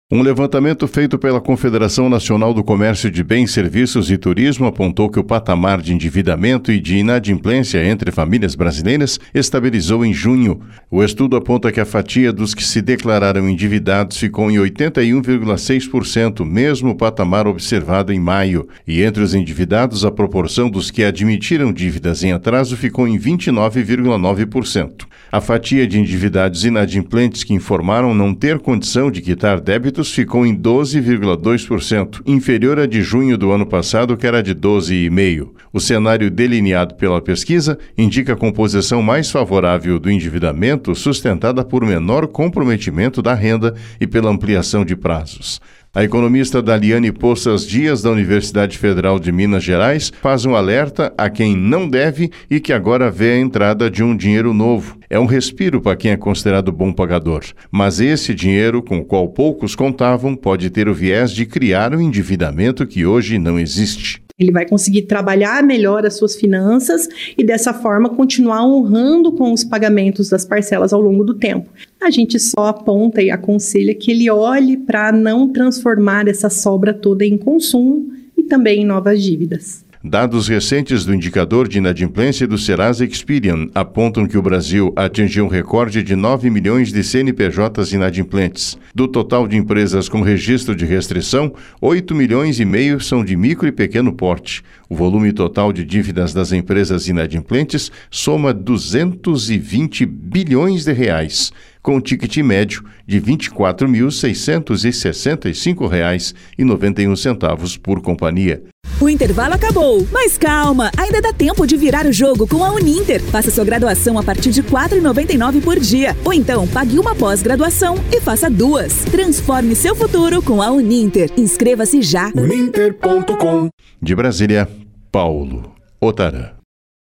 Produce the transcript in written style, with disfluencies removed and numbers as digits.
Um levantamento feito pela Confederação Nacional do Comércio de Bens, Serviços e Turismo apontou que o patamar de endividamento e de inadimplência entre famílias brasileiras estabilizou em junho. O estudo aponta que a fatia dos que se declararam endividados ficou em 81,6%, mesmo patamar observado em maio. E entre os endividados, a proporção dos que admitiram dívidas em atraso ficou em 29,9%. A fatia de endividados inadimplentes que informaram não ter condição de quitar débitos ficou em 12,2%, inferior à de junho do ano passado, que era de 12,5%. O cenário delineado pela pesquisa indica a composição mais favorável do endividamento, sustentada por menor comprometimento da renda e pela ampliação de prazos. A economista Daliane Poças Dias, da Universidade Federal de Minas Gerais, faz um alerta a quem não deve e que agora vê a entrada de um dinheiro novo. É um respiro para quem é considerado bom pagador. Mas esse dinheiro, com o qual poucos contavam, pode ter o viés de criar um endividamento que hoje não existe. Ele vai conseguir trabalhar melhor as suas finanças e, dessa forma, continuar honrando com os pagamentos das parcelas ao longo do tempo. A gente só aponta e aconselha que ele olhe para não transformar essa sobra toda em consumo e também em novas dívidas. Dados recentes do indicador de inadimplência do Serasa Experian apontam que o Brasil atingiu um recorde de 9 milhões de CNPJs inadimplentes. Do total de empresas com registro de restrição, 8 milhões e meio são de micro e pequeno porte. O volume total de dívidas das empresas inadimplentes soma 220 bilhões de reais, com um ticket médio de R$ 24.665,91 por companhia. O intervalo acabou, mas calma, ainda dá tempo de virar o jogo com a Uninter. Faça sua graduação a partir de R$ 4,99 por dia. Ou então, pague uma pós-graduação e faça 2. Transforme seu futuro com a Uninter. Inscreva-se já. Uninter.com. De Brasília, Paulo Otarã.